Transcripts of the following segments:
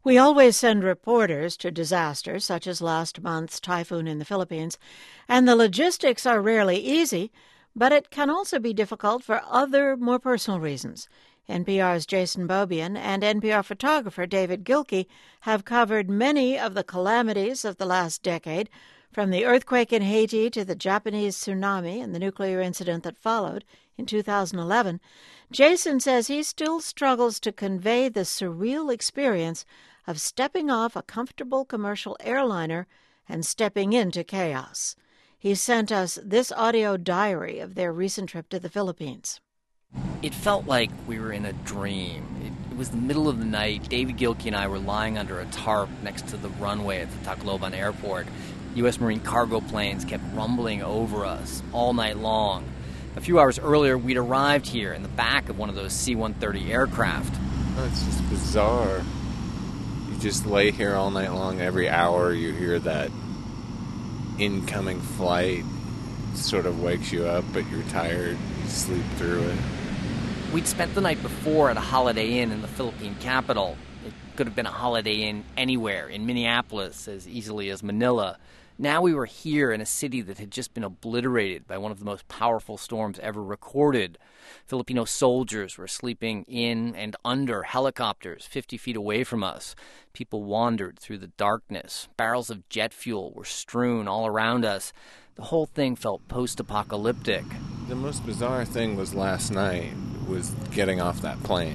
We always send reporters to disasters such as last month's typhoon in the Philippines, and the logistics are rarely easy, but it can also be difficult for other, more personal reasons. NPR's Jason Beaubien and NPR photographer David Gilkey have covered many of the calamities of the last decade, from the earthquake in Haiti to the Japanese tsunami and the nuclear incident that followed in 2011. Jason says he still struggles to convey the surreal experience of stepping off a comfortable commercial airliner and stepping into chaos. He sent us this audio diary of their recent trip to the Philippines. It felt like we were in a dream. It was the middle of the night. David Gilkey and I were lying under a tarp next to the runway at the Tacloban airport. U.S. Marine cargo planes kept rumbling over us all night long. A few hours earlier, we'd arrived here in the back of one of those C-130 aircraft. Oh, it's just bizarre. You just lay here all night long. Every hour you hear that incoming flight. Sort of wakes you up, but you're tired. You sleep through it. We'd spent the night before at a Holiday Inn in the Philippine capital. It could have been a Holiday Inn anywhere, in Minneapolis as easily as Manila. Now we were here in a city that had just been obliterated by one of the most powerful storms ever recorded. Filipino soldiers were sleeping in and under helicopters 50 feet away from us. People wandered through the darkness. Barrels of jet fuel were strewn all around us. The whole thing felt post-apocalyptic. The most bizarre thing was last night, was getting off that plane.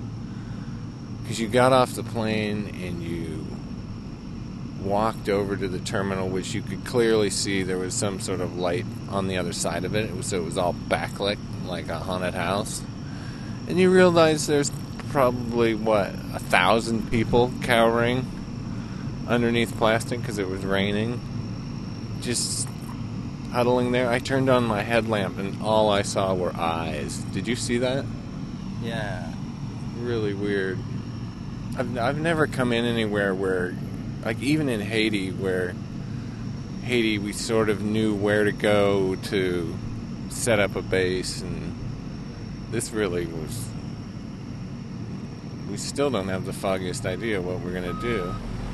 Because you got off the plane and you walked over to the terminal, which you could clearly see there was some sort of light on the other side of it. So it was all backlit like a haunted house. And you realize there's probably, 1,000 people cowering underneath plastic because it was raining. Just huddling there. I turned on my headlamp and all I saw were eyes. Did you see that? Yeah. Really weird. I've never come in anywhere where, like even in Haiti, we sort of knew where to go to set up a base, and this really was, we still don't have the foggiest idea what we're going to do.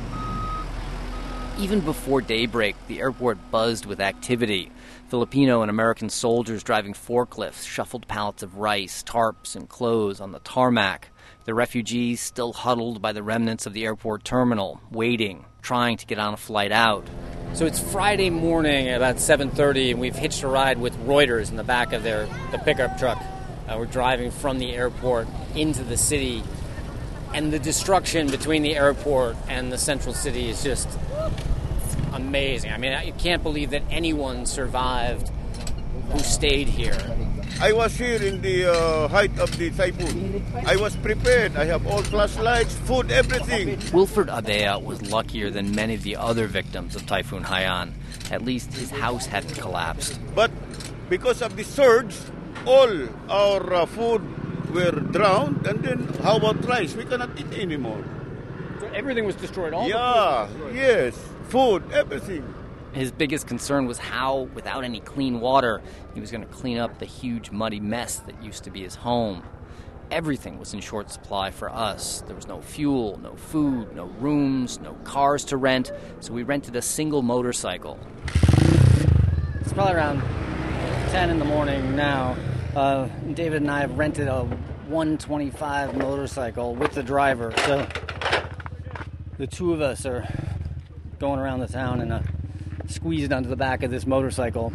Even before daybreak, the airport buzzed with activity. Filipino and American soldiers driving forklifts shuffled pallets of rice, tarps, and clothes on the tarmac. The refugees still huddled by the remnants of the airport terminal, waiting, trying to get on a flight out. So it's Friday morning at about 7:30, and we've hitched a ride with Reuters in the back of the pickup truck. We're driving from the airport into the city, and the destruction between the airport and the central city is just amazing. I mean, you can't believe that anyone survived who stayed here. I was here in the height of the typhoon. I was prepared. I have all flashlights, food, everything. Wilfred Adea was luckier than many of the other victims of Typhoon Haiyan. At least his house hadn't collapsed. But because of the surge, all our food were drowned, and then how about rice? We cannot eat anymore. So everything was destroyed? Yes, food, everything. His biggest concern was how, without any clean water, he was going to clean up the huge muddy mess that used to be his home. Everything was in short supply for us. There was no fuel, no food, no rooms, no cars to rent, so we rented a single motorcycle. It's probably around 10 in the morning now. David and I have rented a 125 motorcycle with the driver, so the two of us are going around the town and squeezed onto the back of this motorcycle.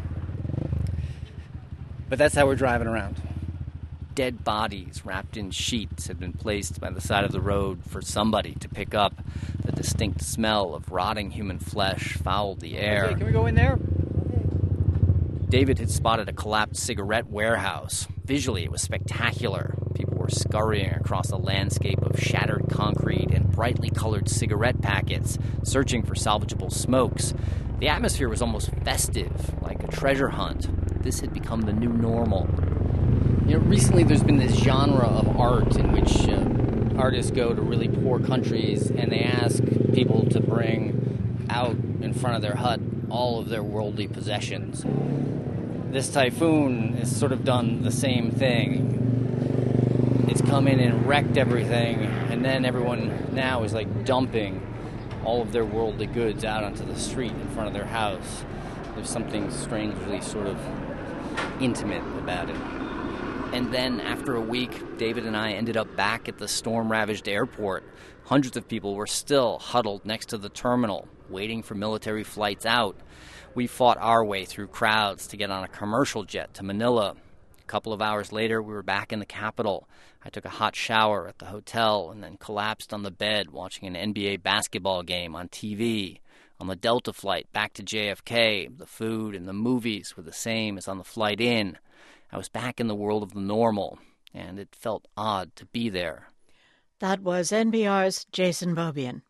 But that's how we're driving around. Dead bodies wrapped in sheets had been placed by the side of the road for somebody to pick up. The distinct smell of rotting human flesh fouled the air. Okay, can we go in there? David had spotted a collapsed cigarette warehouse. Visually, it was spectacular. People were scurrying across a landscape of shattered concrete and brightly colored cigarette packets, searching for salvageable smokes. The atmosphere was almost festive, like a treasure hunt. This had become the new normal. You know, recently there's been this genre of art in which artists go to really poor countries and they ask people to bring out in front of their hut all of their worldly possessions. This typhoon has sort of done the same thing. It's come in and wrecked everything, and then everyone now is like dumping all of their worldly goods out onto the street in front of their house. There's something strangely sort of intimate about it. And then, after a week, David and I ended up back at the storm-ravaged airport. Hundreds of people were still huddled next to the terminal, waiting for military flights out. We fought our way through crowds to get on a commercial jet to Manila. A couple of hours later, we were back in the capital. I took a hot shower at the hotel and then collapsed on the bed watching an NBA basketball game on TV. On the Delta flight back to JFK, the food and the movies were the same as on the flight in. I was back in the world of the normal, and it felt odd to be there. That was NPR's Jason Beaubien.